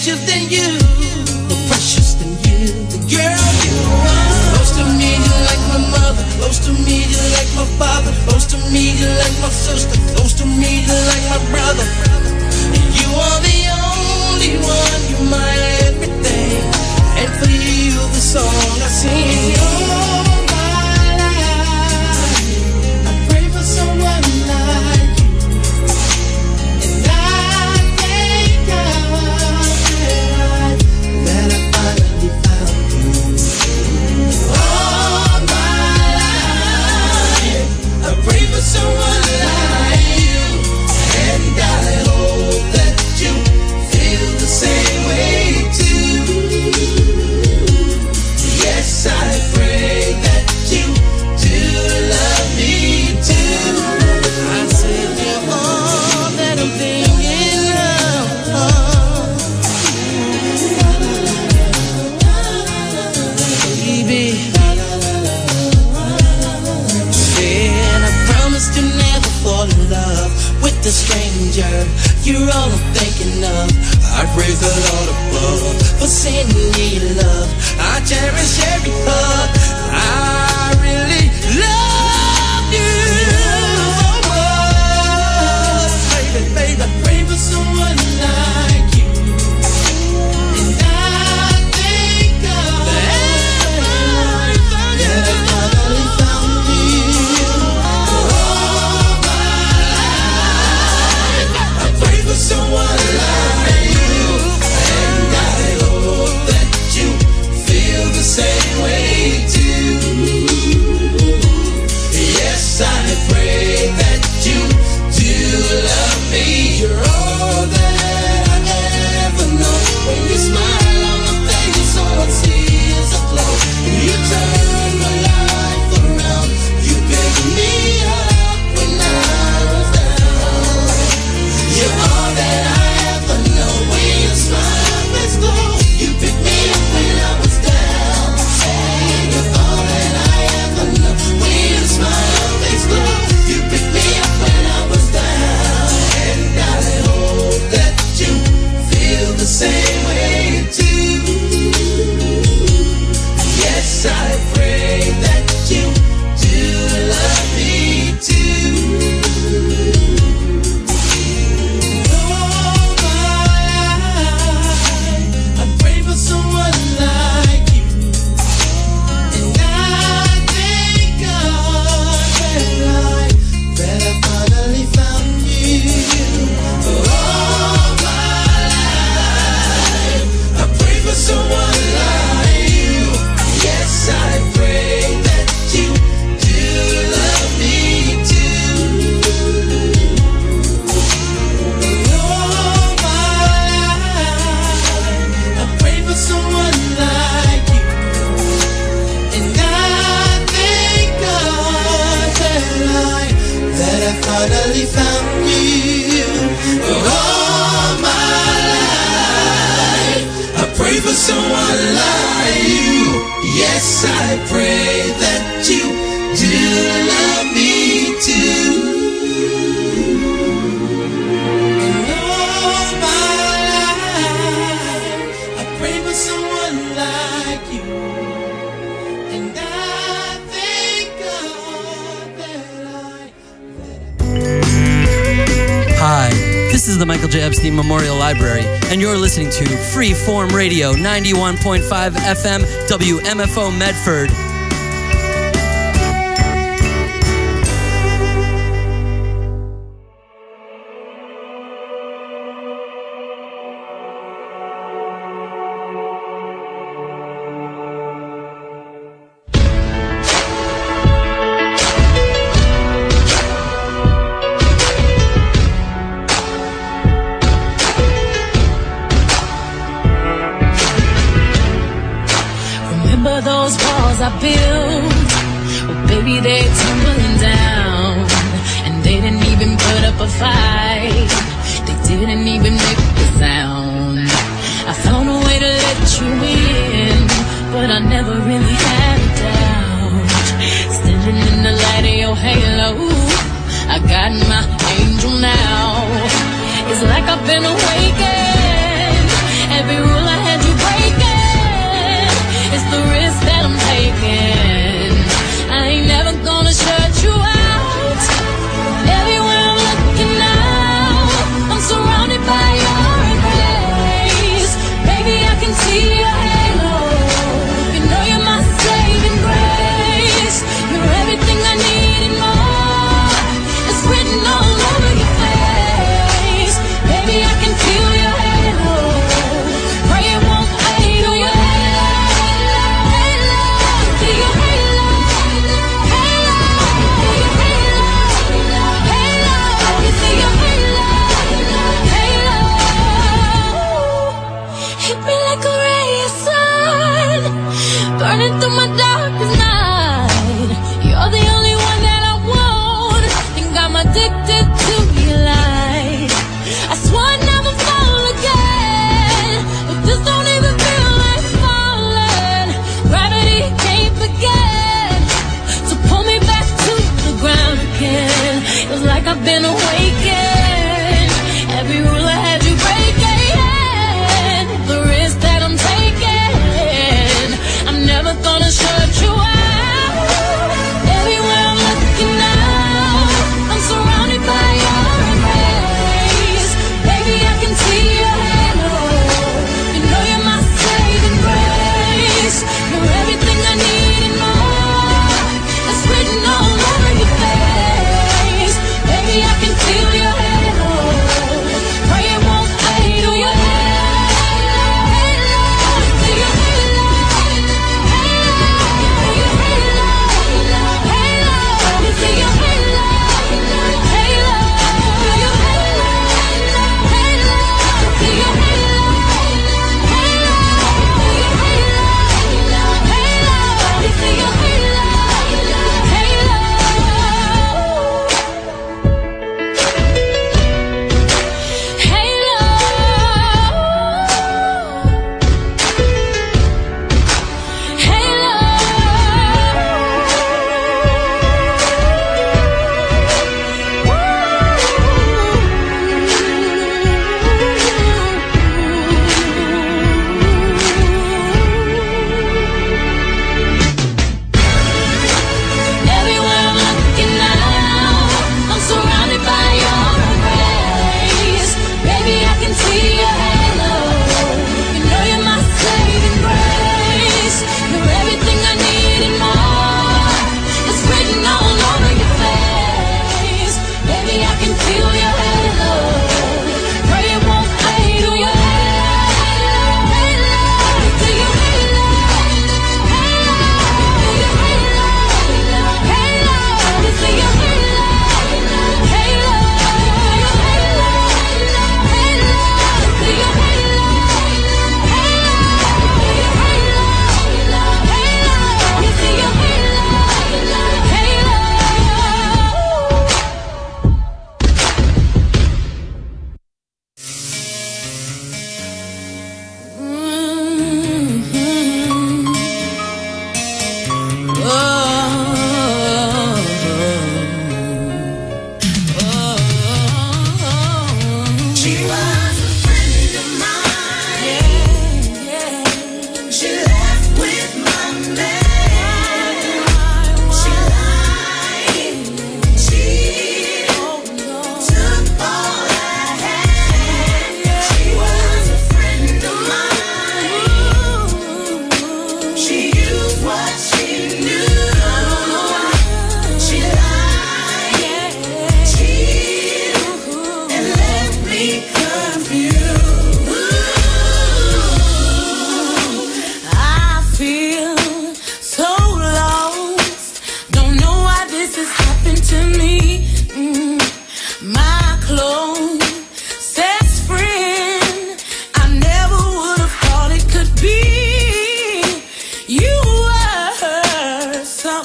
precious than you, more precious than you, the girl you are. Close to me, you're like my mother. Close to me, you're like my father. Close to me, you're like my sister. Close to me, you're like my brother. And you are the only one, you're my everything. And for you, the song I sing. All my life, I pray for someone like you. And I thank God that I finally found you. All my life, I pray for someone like you. And I hope that you feel the same way too. Yes, I pray that you do love me too. I said you're all that I'm thinking of, baby. Said I promised to never fall in love with a stranger. You're all I'm thinking of. I praise the Lord above for sending me love. I cherish every hug. I really love you so much. Baby, baby, I pray for someone like you. And I thank God that I finally found you. All my life, I pray for someone like you. And I hope that you feel the same way too. Yes, I pray that you do love me. You're all that I ever know. When you smile on my face, all I see is a glow. You turn my life around. You pick me up when I was down. You're all that I ever know. When you smile, face glow. You pick me up when I was down. You're all that I ever know. When you smile, face glow. You pick me up when I was down. And I hope that you feel the same way too. Yes, I pray that you do love me too. All my life, I pray for someone like you. And I thank God that I finally found you. All my life, I pray for someone like you. Yes, I pray that you do love me too. All my life, I pray for someone like you. And I thank God that I finally found you. All my life, I pray for someone like you. Yes, I pray that you do love me too. And all my life, I pray for someone like you. And I thank God that Hi, this is the Michael J. Epstein Memorial Library, and you're listening to Freeform Radio 91.5 FM WMFO Medford. Remember those walls I built? Well, baby, they're tumbling down. And they didn't even put up a fight. They didn't even make a sound. I found a way to let you in, but I never really had a doubt. Standing in the light of your halo, I got my angel now. It's like I've been awakened. Every and awaken. Every rule I had you breaking. The risk that I'm taking, I'm never gonna shut you out. Everywhere I'm looking now, I'm surrounded by your embrace. Baby, I can see your halo. You know you're my saving grace. You're everything I need and more. It's written all over your face. Baby, I can feel your halo. Pray it won't fade. Oh, your halo, halo. Feel your halo, halo. Feel your halo, halo. Feel your halo, halo. Feel your halo, halo. Feel your halo, halo. Feel your halo, halo. Feel your halo, everywhere I'm looking now, I'm surrounded by your embrace. Baby, I can see your halo. You know you're my saving grace. You're everything I need and more. It's written all over your face. Baby, I can feel your halo. Pray it won't fade. Oh, your halo, halo. Feel your halo, halo. Feel your halo, halo. Feel your halo, halo. Feel your halo, halo. Feel your halo, halo. Feel your halo, halo. Feel your She was a friend of mine. She left with my man. She lied, cheated, took all I had. She was a friend of mine. She used what she knew. She lied, cheated, and left me confused. I feel so lost. Don't know why this has happened to me. My closest friend, I never would have thought it could be. You were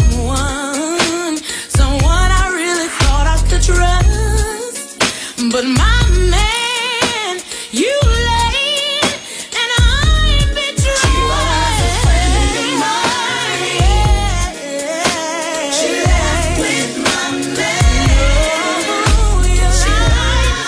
someone I really thought I could trust. But my man, you laid and I betrayed. She was a friend of mine. She left with my man. She lied,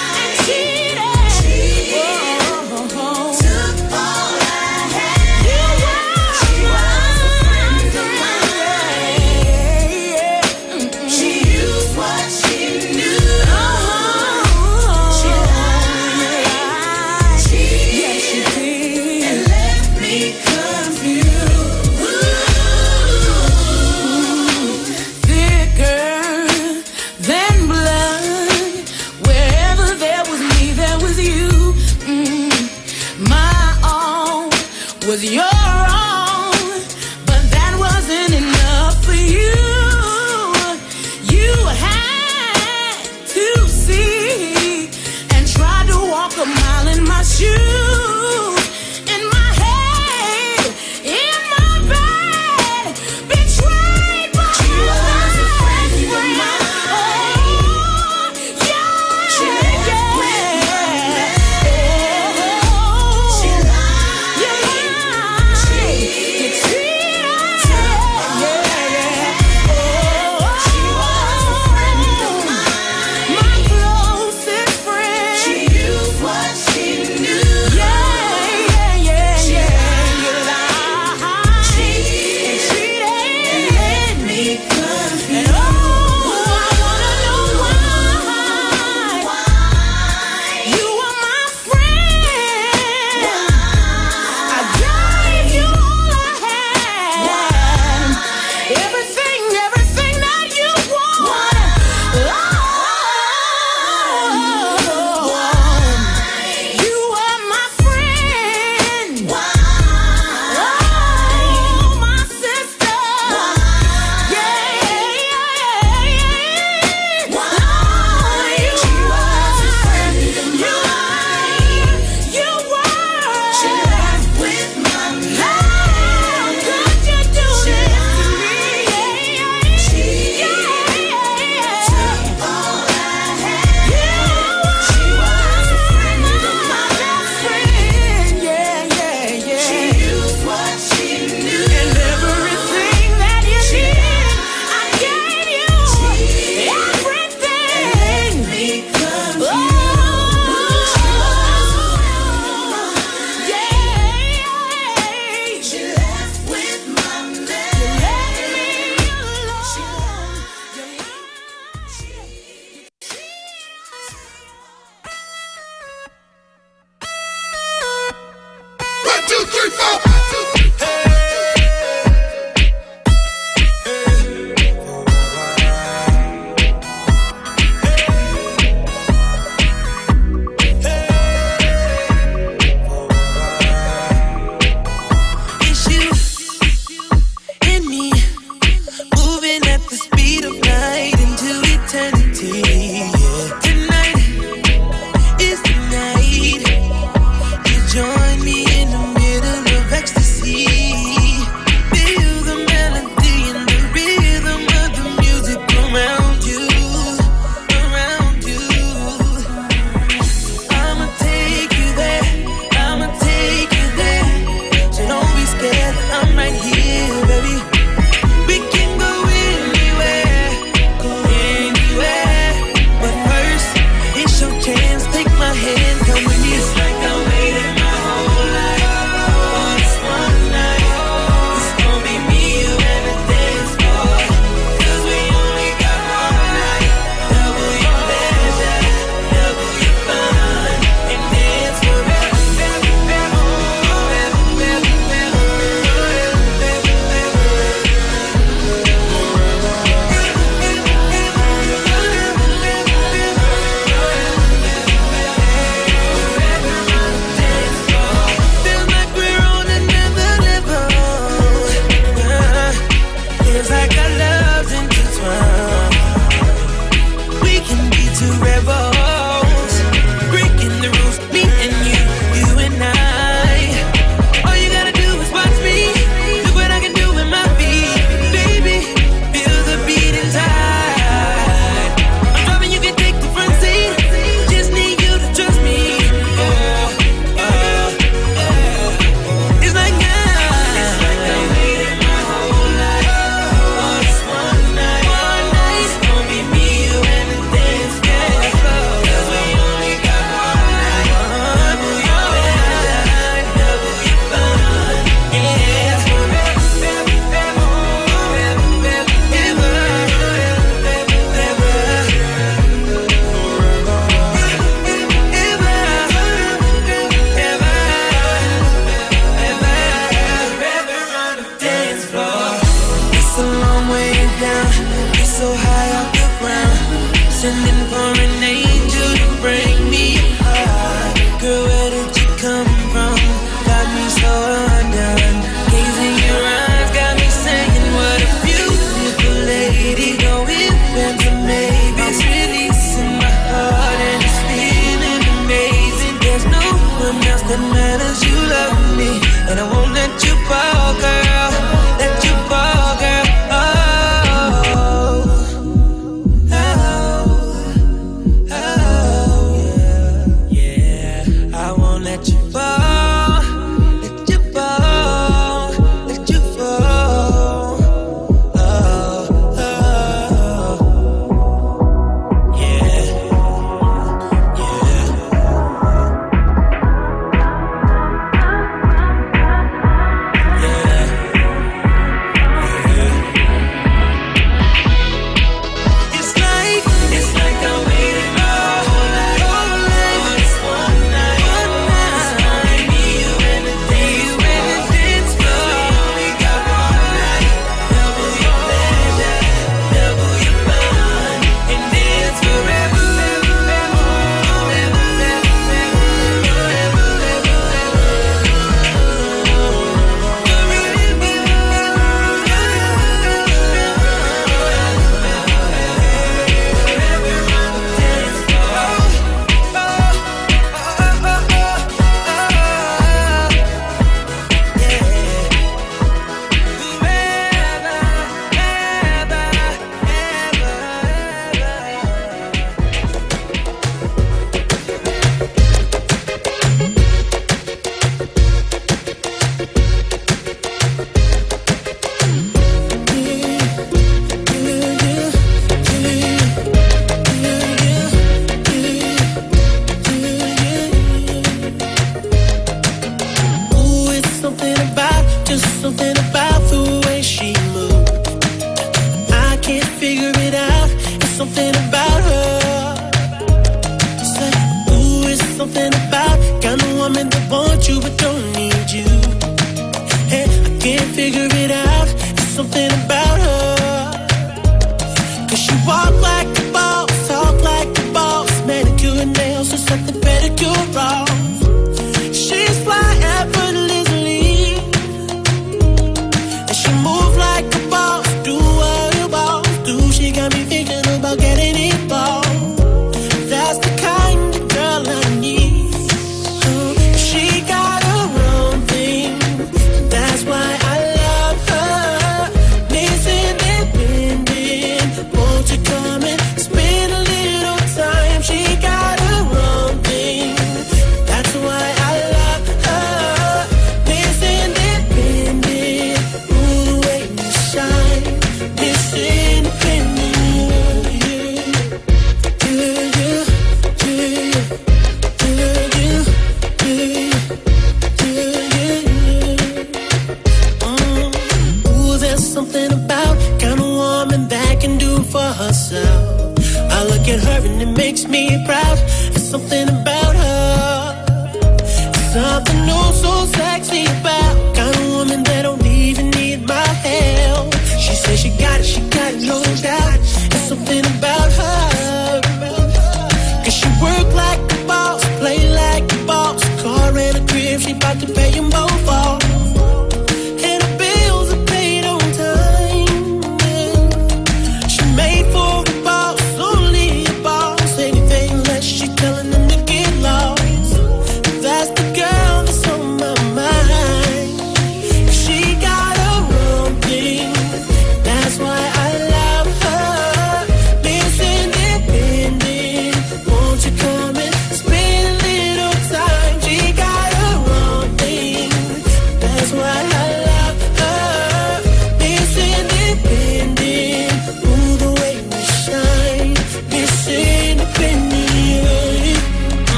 Sending for an angel to bring me a heart. Girl, where did you come from? Got me so undone. Gazing your eyes got me saying, what a beautiful lady. No ifs and maybes, releasing my heart and it's feeling amazing. There's no one else that matters. You love me, and I won't let you fall, girl. Let you fall, girl.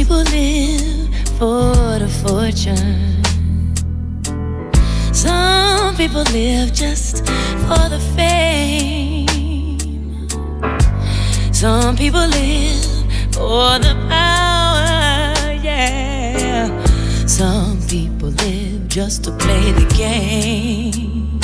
people live for the fortune. Some people live just for the fame. Some people live for the power, yeah. Some people live just to play the game.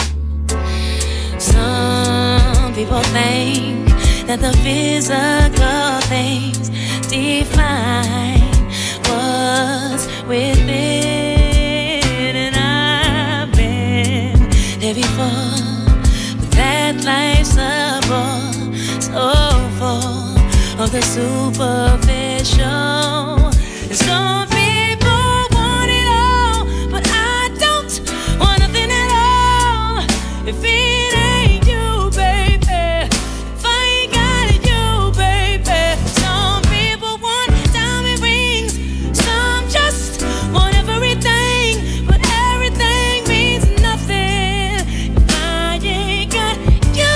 Some people think that the physical things define what's within. And I've been there before, but that life's a bore, so full of the superficial. And some people want it all, but I don't want nothing at all. If it ain't you, baby, if I ain't got it, you, baby. Some people want diamond rings, some just want everything, but everything means nothing if I ain't got you,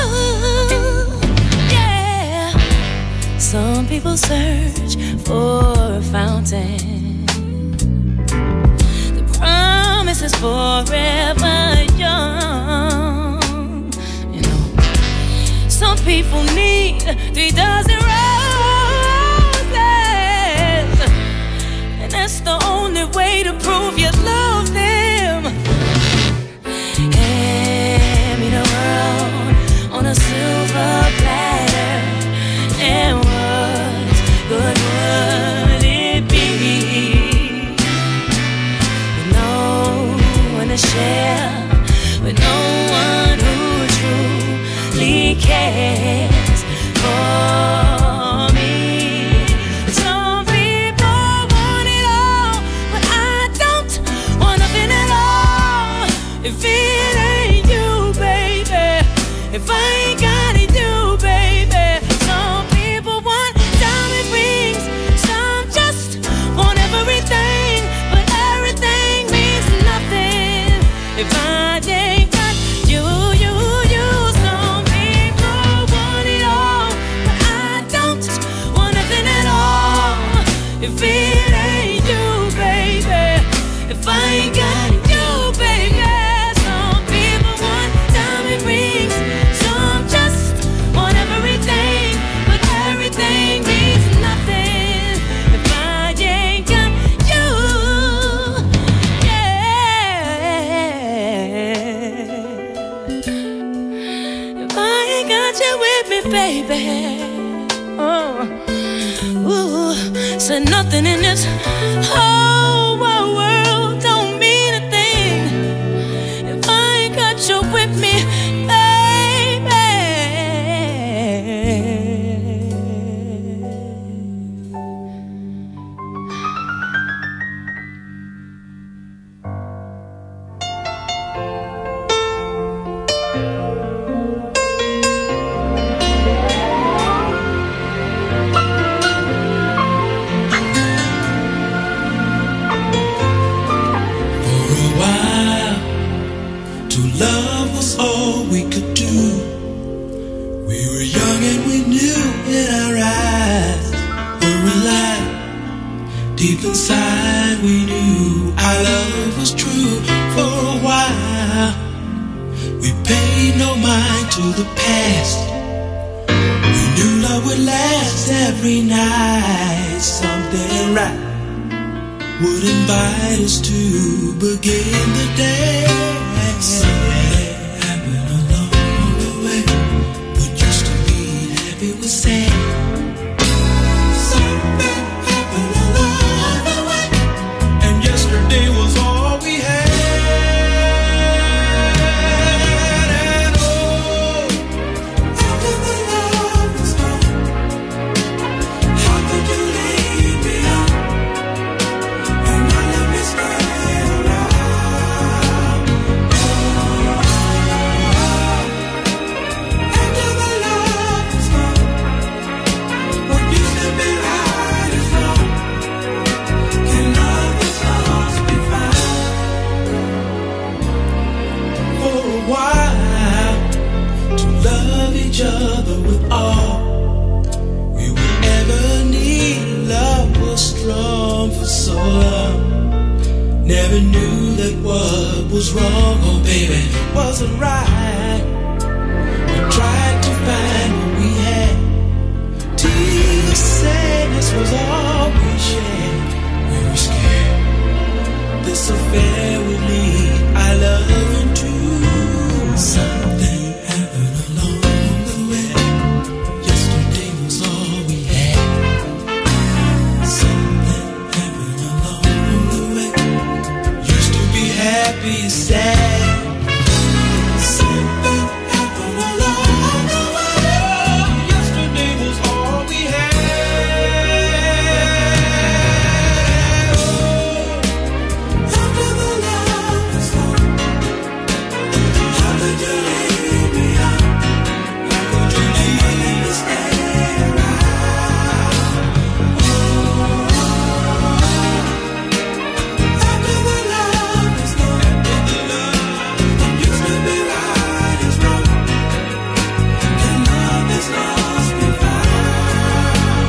yeah. Some people search for a fountain. The promise is forever young. You know, some people need 3 dozen roses, and that's the only way to prove you love them. Hand me the world on a silver platter, and what good would it be with no one to share, with no one who truly cares for me? Some people want it all, but I don't want nothing at all. If it ain't you, baby, if I ain't got it, you, baby. Some people want diamond rings, some just want everything, but everything means nothing if I ain't got you, you, you. Some people want it all, but I don't want nothing at all. If it ain't you, baby, if I ain't got it, you, baby. Some people want diamond rings, some just want everything, but everything means nothing if I ain't got you, yeah. If I ain't got you with me, baby, oh, ooh, said nothing in this whole wide world don't mean a thing if I ain't got you with me, baby. For a while, to love was all we could do. We were young and we knew in our eyes were alive. Deep inside we knew our love was true. For a while, we paid no mind to the past. We knew love would last every night. Something right would invite us to begin the day. Something happened along the way. What used to be happy was sad. Something happened along the way, and yesterday was all we had. And oh, after the love was gone, how could you leave me on? And not let me stay around. After the love was gone, what used to be right is wrong. Can love that's lost be found? For a while, to love each other with all we would ever need, love was strong. for so long. Never knew that what was wrong, oh baby, wasn't right. We tried to find what we had. Tears, sadness was all we shared. We were scared this affair would lead our love into something happened along the way. Yesterday was all we had. Something happened along the way. Used to be happy, sad. Something happened along the way. Yesterday was all we had. After the love is gone, how could you leave me out? How could you leave me stay around? After the love is gone, what used to be right is wrong, and love is lost we found.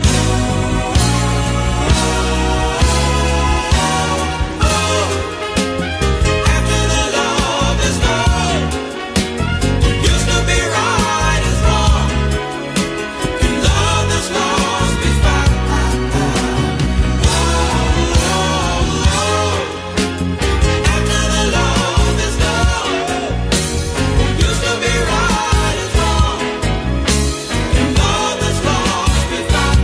After the love is gone, what used to be right is wrong, and love is lost we found. After the love is gone, what used to be right is wrong, and love is lost we found.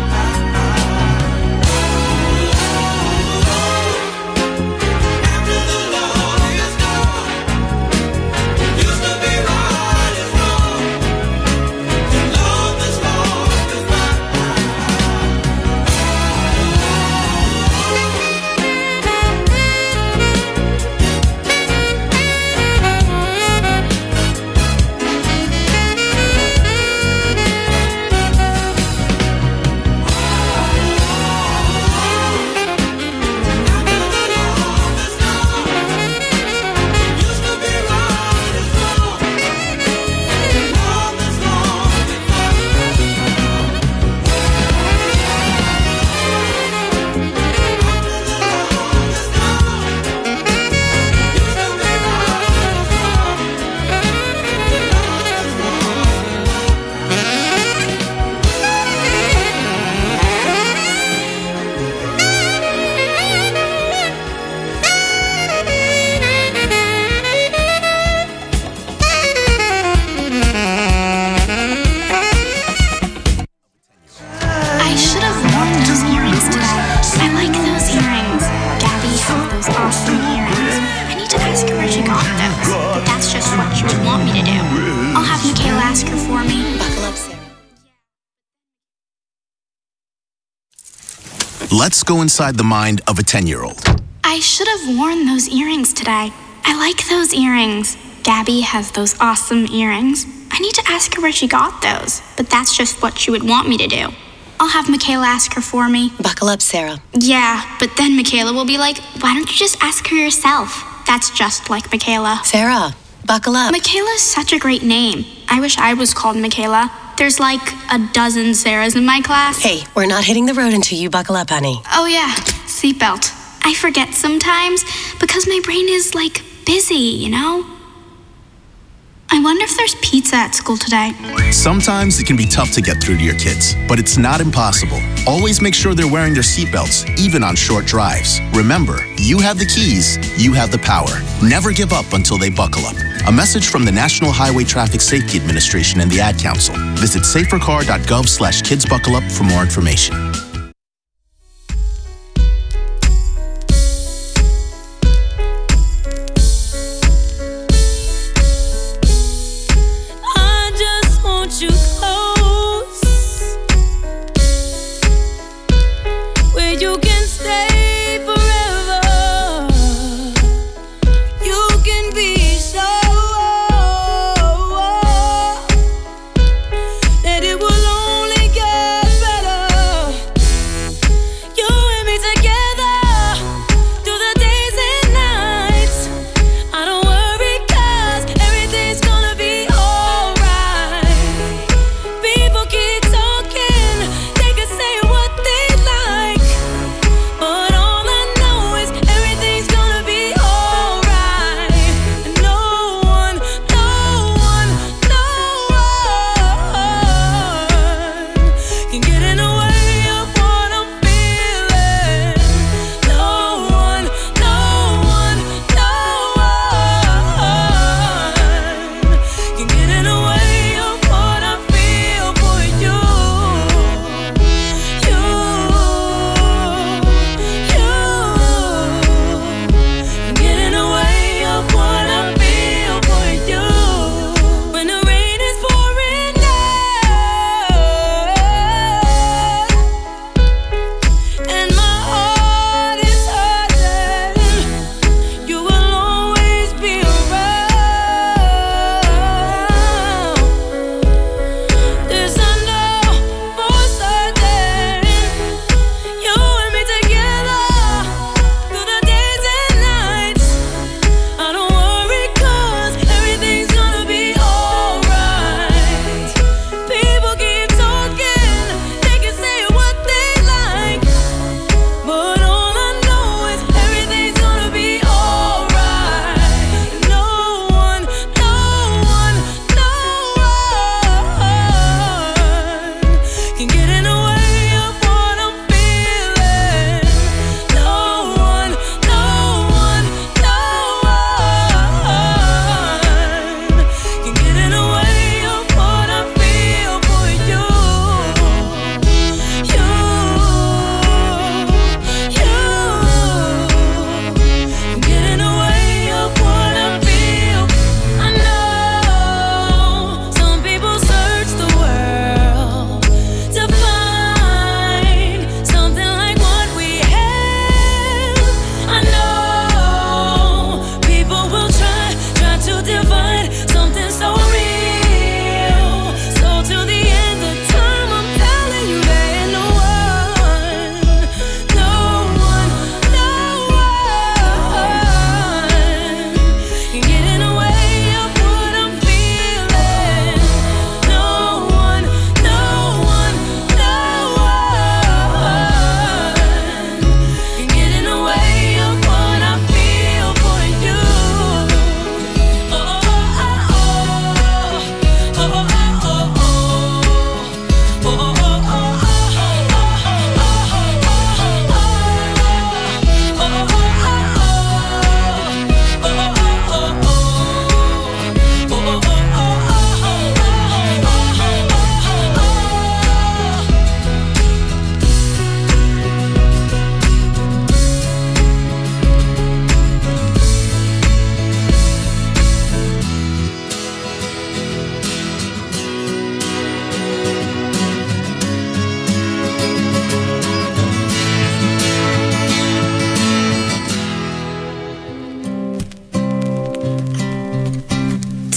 After the love is gone, what used to be right is wrong, and love is lost we found. I should have worn those earrings today. I like those earrings. Gabby has those awesome earrings. I need to ask her where she got those. But that's just what she would want me to do. I'll have Michaela ask her for me. Buckle up, Sarah. Let's go inside the mind of a 10-year-old. I should have worn those earrings today. I like those earrings. Gabby has those awesome earrings. I need to ask her where she got those. But that's just what she would want me to do. I'll have Michaela ask her for me. Buckle up, Sarah. Yeah, but then Michaela will be like, why don't you just ask her yourself? That's just like Michaela. Sarah, buckle up. Michaela's such a great name. I wish I was called Michaela. There's like a dozen Sarahs in my class. Hey, we're not hitting the road until you buckle up, honey. Oh yeah, seatbelt. I forget sometimes because my brain is like busy, you know? I wonder if there's pizza at school today. Sometimes it can be tough to get through to your kids, but it's not impossible. Always make sure they're wearing their seatbelts, even on short drives. Remember, you have the keys, you have the power. Never give up until they buckle up. A message from the National Highway Traffic Safety Administration and the Ad Council. Visit safercar.gov/kidsbuckleup for more information. You close, where you can stay forever. You can be so that it will only get better. You and me together through the days and nights. I don't worry 'cause everything's gonna be alright.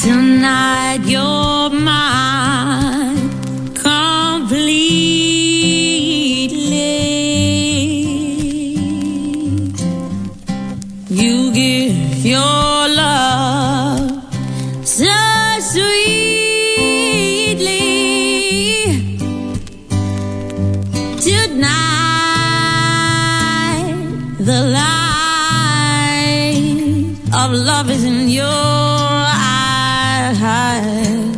Tonight you're mine completely. You give your love so sweetly. Tonight the light of love is in your eyes.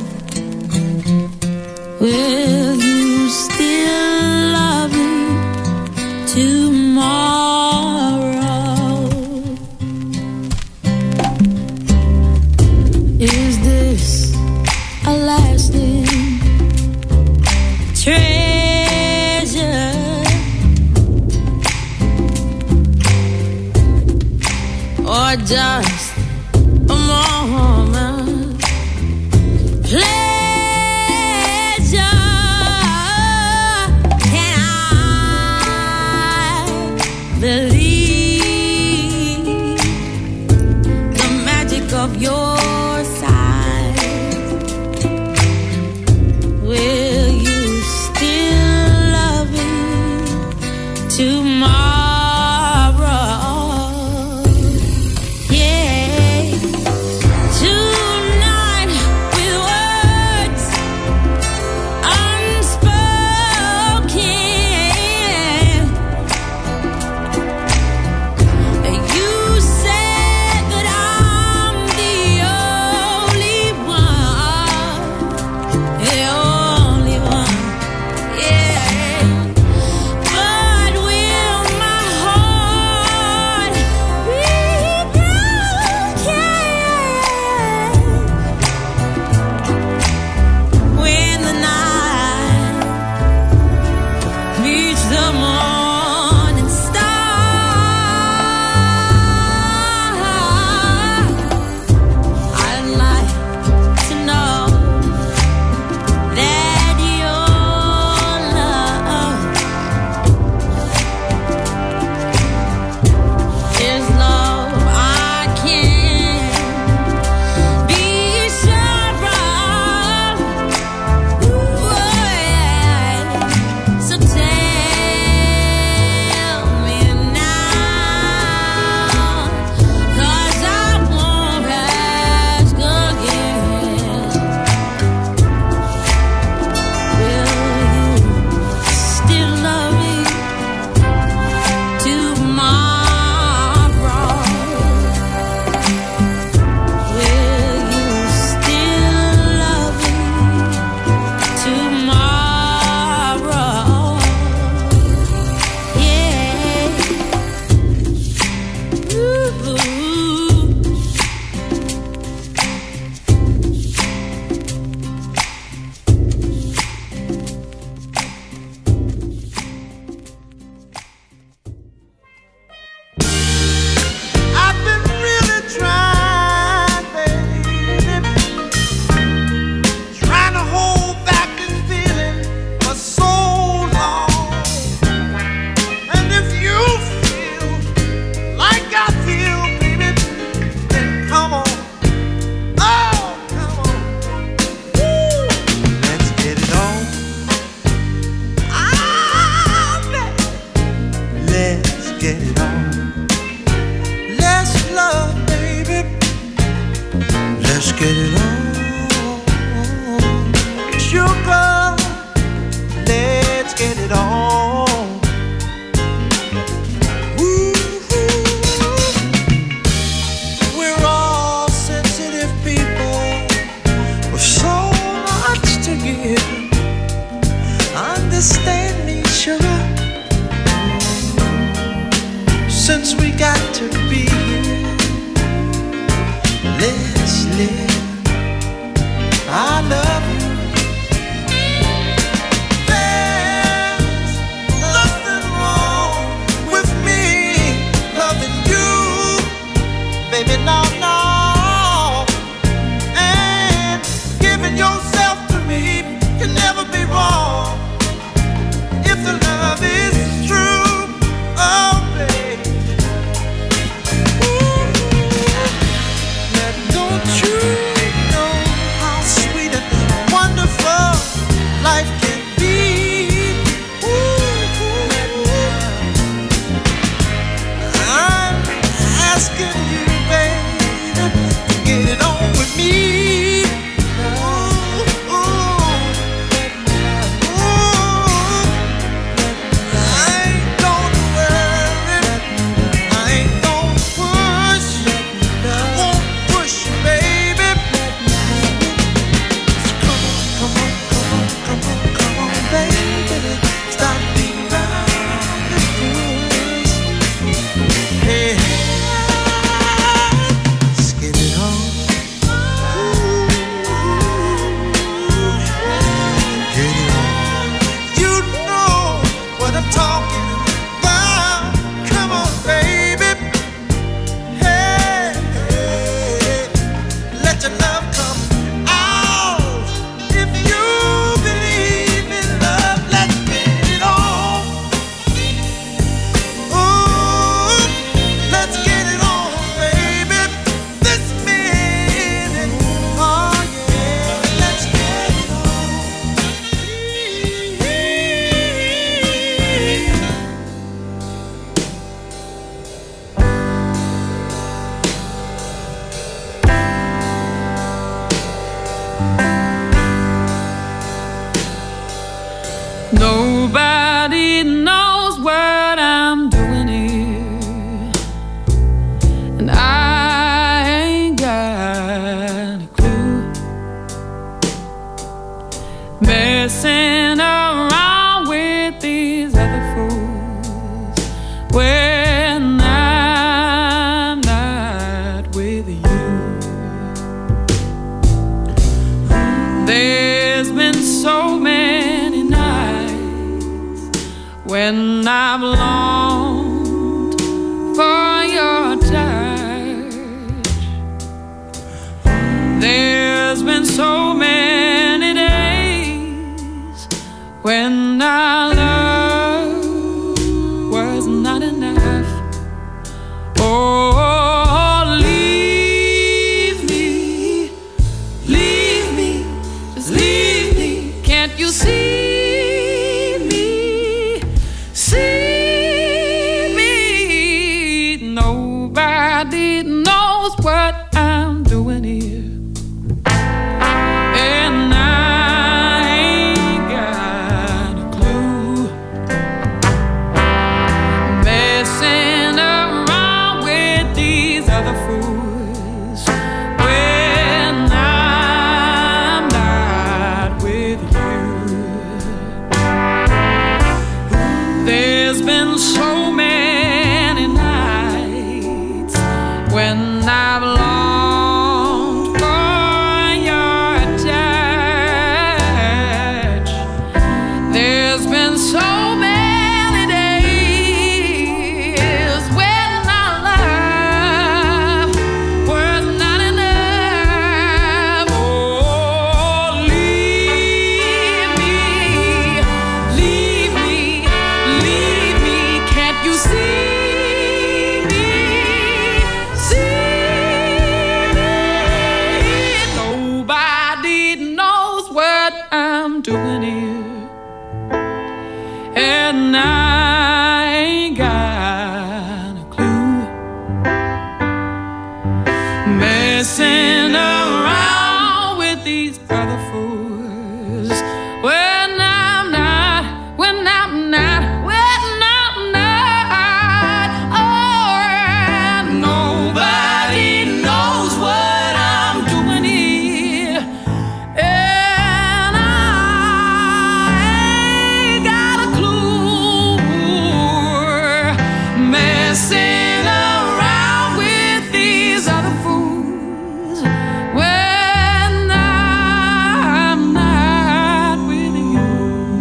Will you still love me tomorrow? Is this a lasting treasure? Or just a moment pleasure? Can I believe the magic of your sight? Will you still love me tomorrow? Since we got to be here, let's live. I love you. There's nothing wrong with me loving you, baby. No, no. And giving yourself to me can never be wrong if the love is true. Oh, baby. Now don't you know? Nobody knows what I'm doing here, and I ain't got a clue. Messing around with these other fools when I'm not with you. There's been so many nights when I've longed for your touch. There's been so many days when our love was not enough. Oh, leave me, just leave me. Can't you see me, see me? Nobody knows what I'm doing here, and I ain't got a clue. Messing around with these other fools when I'm not with you. There's been so many nights when I've longed for your touch. There's been so many days when our love was not enough. Oh, leave me, can't you see me, see me? Nobody knows what I'm doing here, and I ain't got a clue. Messing around with these other fools when I'm not. Oh, and nobody knows what I'm doing here, and I ain't got a clue. Messing around with these other fools when I'm not with you,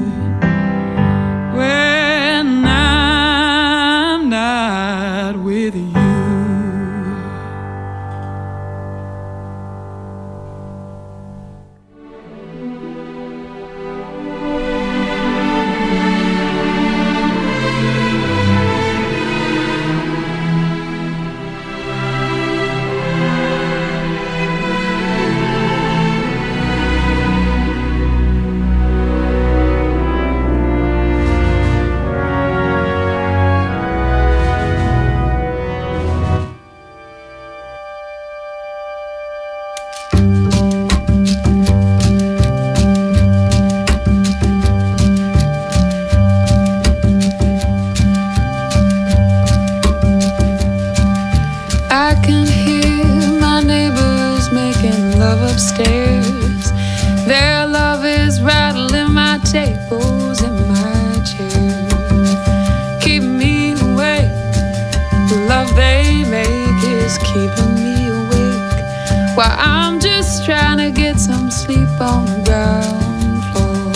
when I'm not with you. I can hear my neighbors making love upstairs. Their love is rattling my tables and my chairs. Keep me awake. The love they make is keeping me awake, while I'm just trying to get some sleep on the ground floor.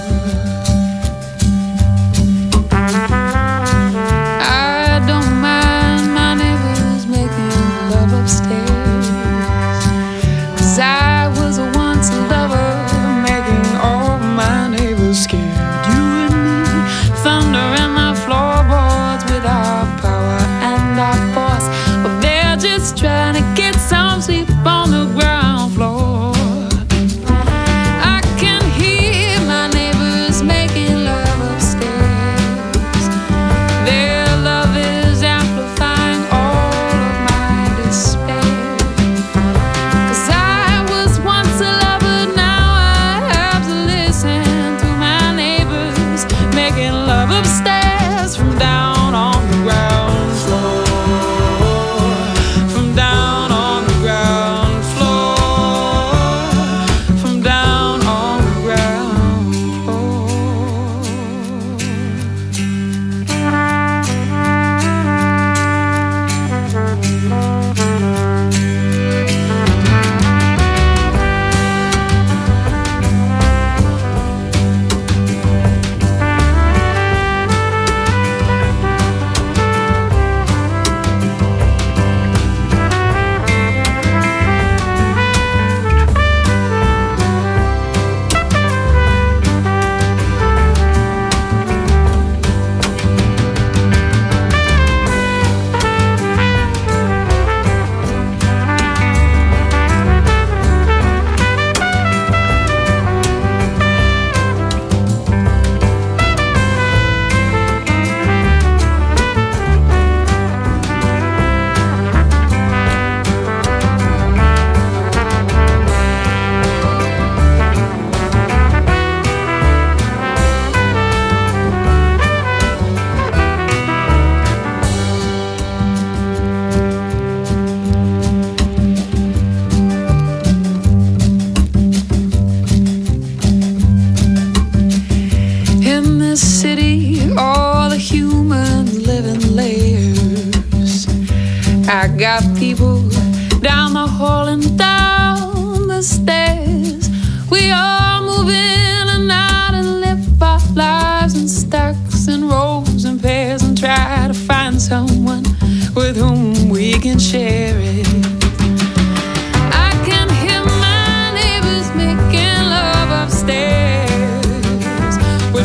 I don't mind my neighbors making love upstairs, 'cause I was once a lover, making all my neighbors scared. You and me, thunder in the floorboards with our power and our force. But they're just trying to get some sleep on the ground floor. I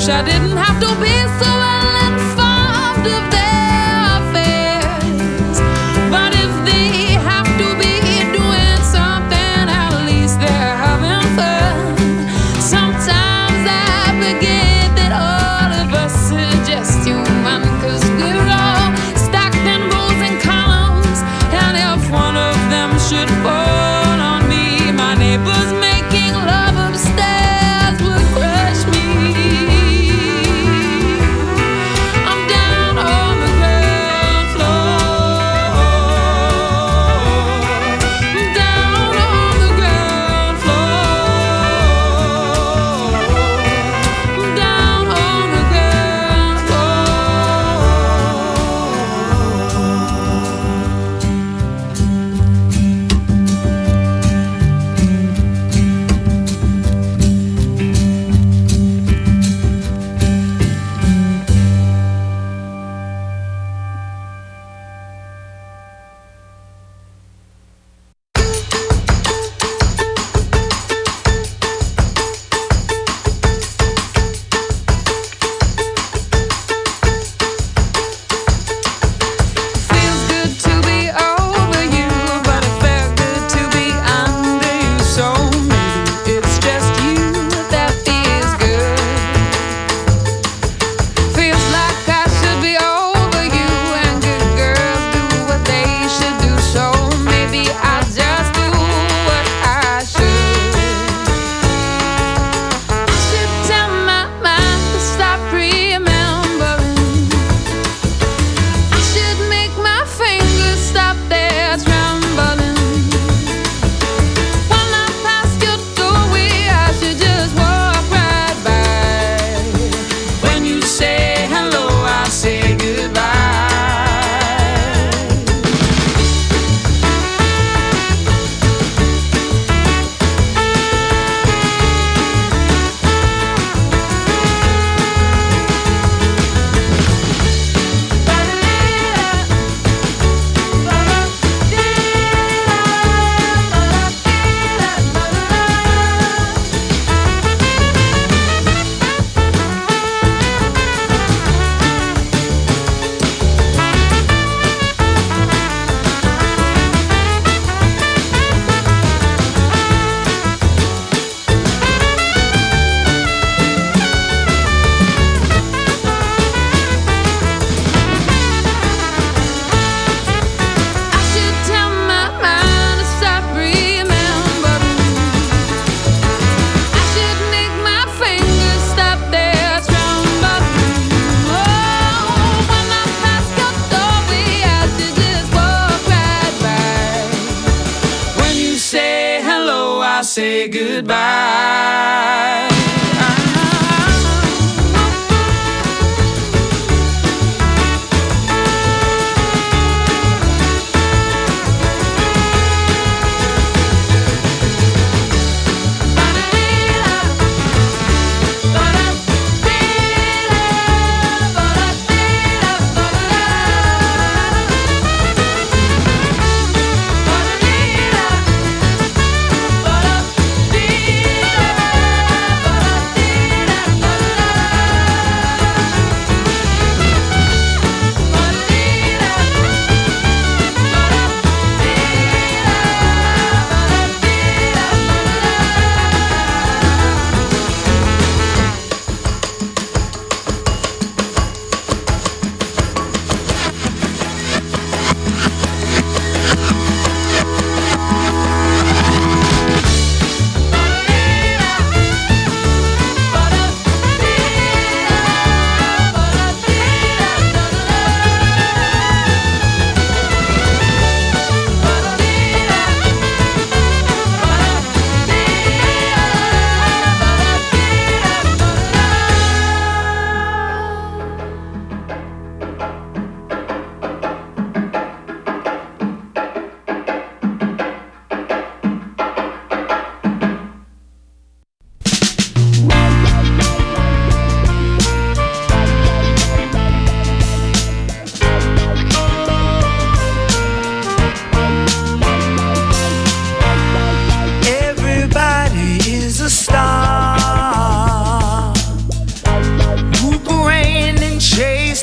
wish I didn't have to be so well informed of their affairs. But if they have to be doing something, at least they're having fun. Sometimes I forget that all of us are just human, 'cause we're all stacked in rows and columns. And if one of them should fall on me, my neighbors making love upstairs would crush me. I'm down on the ground floor. I'm down on the ground floor. I'm down on the ground feels good to be over you, but it felt good to be under you. So maybe it's just you that feels good. Feels like I should be over you, and good girls do what they should do. So maybe I just do what I should. I should tell my mind to stop remembering. I should make my fingers stop their trembling. When I pass your doorway, I should just walk right by. When you say hello, I say goodbye. I should tell my mind to stop remembering. I should make my fingers stop their trembling. Oh, when I pass your doorway, I should just walk right by. When you say hello, I say goodbye.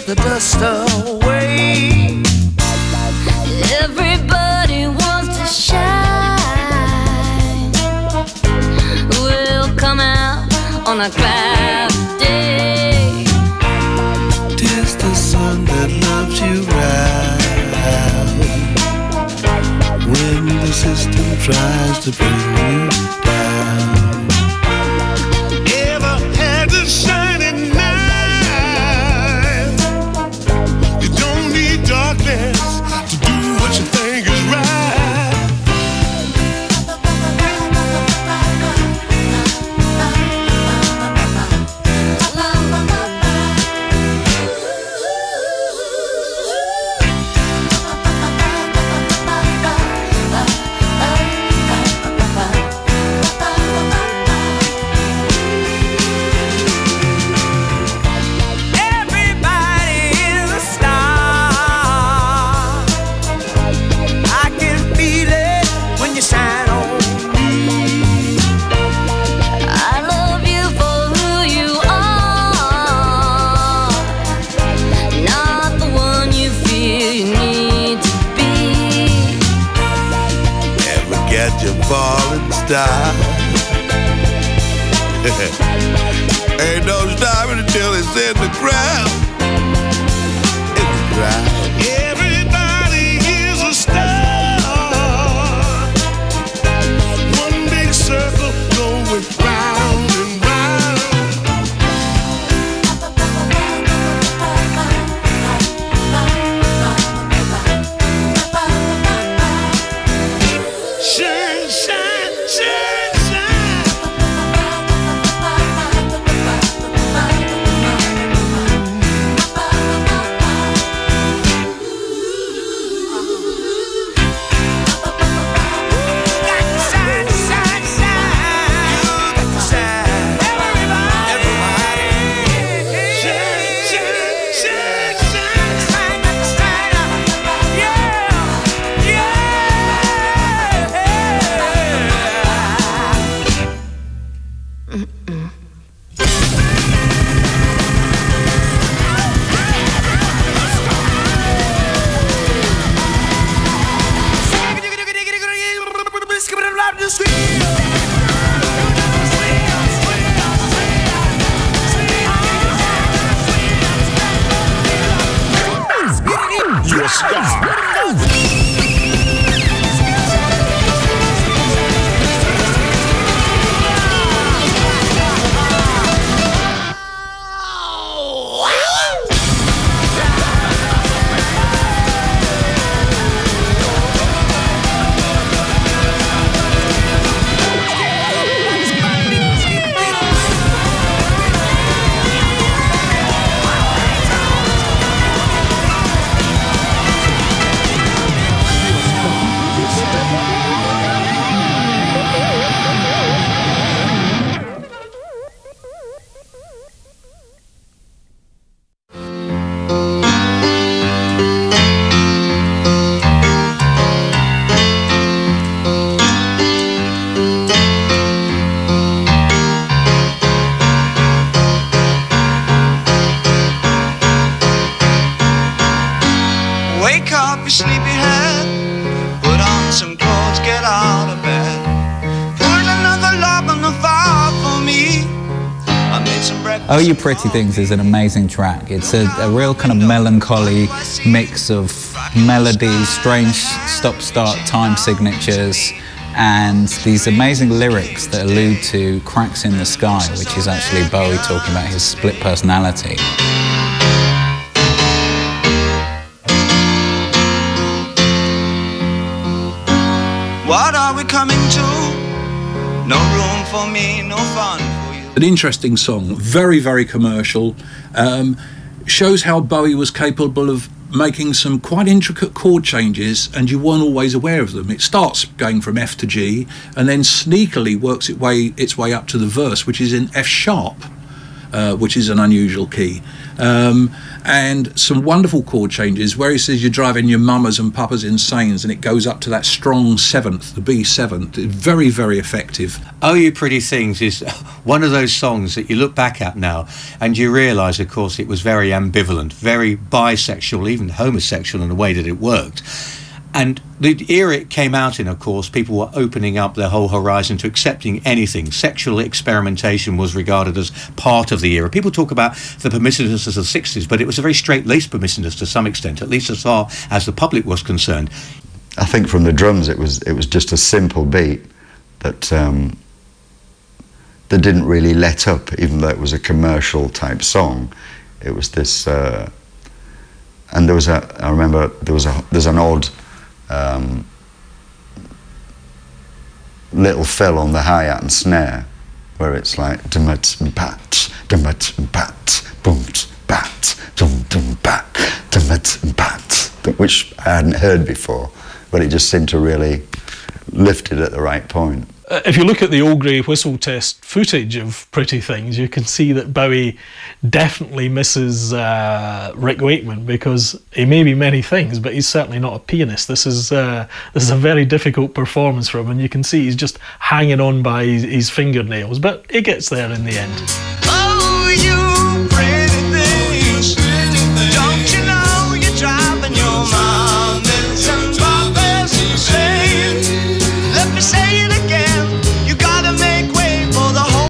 the dust away. Everybody wants to shine. We'll come out on a cloud day. 'Tis the sun that loves you right when the system tries to bring you down. Ever had a shining night? You don't need darkness to do what you think is right. Falling star. Ain't no stopping until it's in the ground. In the ground. Everybody is a star. One big circle going round and round. Shine, shine, shine, shine. Got to shine, shine, shine. You got to shine. Everybody. Shine, shine, shine, shine. Shine, got to shine. Yeah, yeah. You're a star. Wake up, you sleepyhead. Put on some clothes, get out of bed. Put another log on the fire for me. I made some breakfast. Oh You Pretty Things is an amazing track. It's a real kind of melancholy mix of melodies, strange stop-start time signatures, and these amazing lyrics that allude to cracks in the sky, which is actually Bowie talking about his split personality. What are we coming to? No room for me, no fun for you. An interesting song, very, very commercial. Shows how Bowie was capable of making some quite intricate chord changes, and you weren't always aware of them. It starts going from F to G, and then sneakily works its way up to the verse, which is in F sharp. which is an unusual key. And some wonderful chord changes where he says you're driving your mamas and papas insane, and it goes up to that strong seventh, the B seventh. Very, very effective. Oh You Pretty Things is one of those songs that you look back at now and you realise, of course, it was very ambivalent, very bisexual, even homosexual in the way that it worked. And the era it came out in, of course, people were opening up their whole horizon to accepting anything. Sexual experimentation was regarded as part of the era. People talk about the permissiveness of the 60s, but it was a very straight-laced permissiveness to some extent, at least as far as the public was concerned. I think from the drums it was just a simple beat that that didn't really let up, even though it was a commercial type song. It was this, and there was I remember there's an odd little fill on the hi-hat and snare where it's like dum-bat, bat, dum-bat, bat, bum-bat, bat, dum-dum-bat, dum-bat, bat, which I hadn't heard before, but it just seemed to really lift it at the right point. If you look at the old grey whistle test footage of Pretty Things, you can see that Bowie definitely misses Rick Wakeman, because he may be many things, but he's certainly not a pianist. This is a very difficult performance for him, and you can see he's just hanging on by his fingernails, but he gets there in the end.